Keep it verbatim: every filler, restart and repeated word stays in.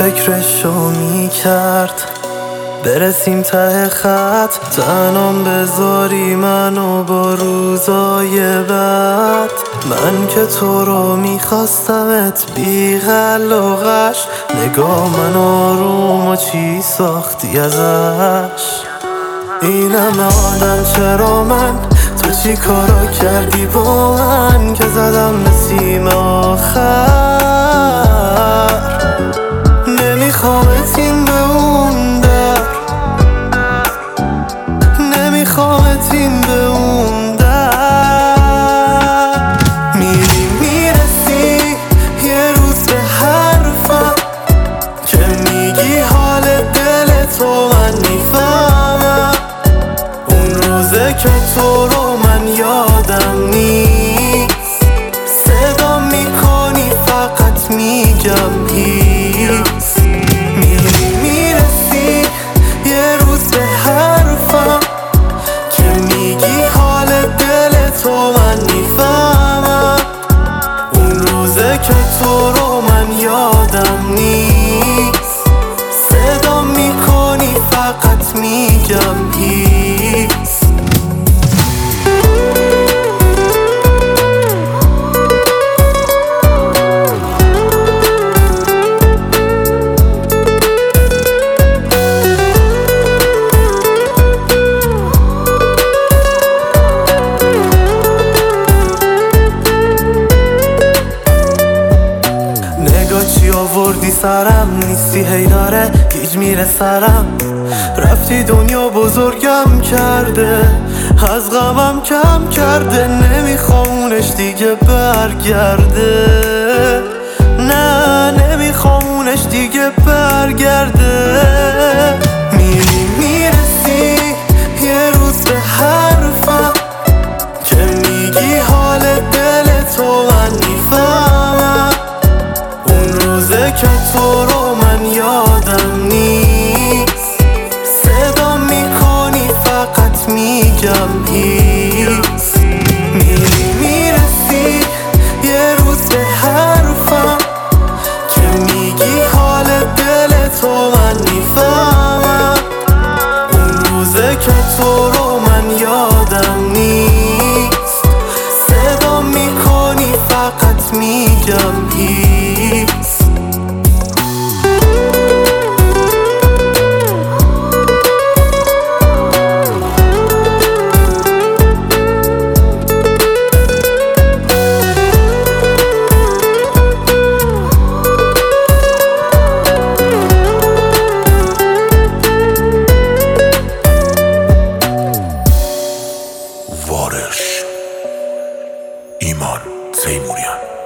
فکرشو میکرد برسیم ته خط، تنام بذاری منو با روزای بد. من که تو رو میخواستمت بی غل و غش، نگاه من آروم و چی ساختی ازش. اینم آدم چرا من، تو چی کارا کردی با من که زدم به سیم آخر. نمیخوامت این به اون در، نمیخوامت این به اون در. میری میرسی یه روز به حرفم که میگی حال دل تو من میفهمم. اون روزه که تو رو من یادم نیست، صدا میکنی فقط میگم هیس. میری میرسی یه روز به حرفم که میگی حال دل تو من میفهمم. اون روزه که تو رو من یادم نیست، صدا میکنی فقط میگم هیس. چی آوردی سرم، نیستی هی داره گیج میره سرم. رفتی دنیا بزرگم کرده، از غمم کم کرده. نمیخوامونش دیگه برگرده، نه نمیخوامونش دیگه برگرده. میری میرسی یه روز به حرفم که میگی حال دل تو من میفهمم. که تو رو من یادم نیست، صدا میکنی فقط میگم هیس. میری میرسی یه روز به حرفم که میگی حال دل تو من میفهمم. اون روزه که تو رو من یادم نیست، صدا میکنی فقط میگم هیس. وارش ایمان تیموریان.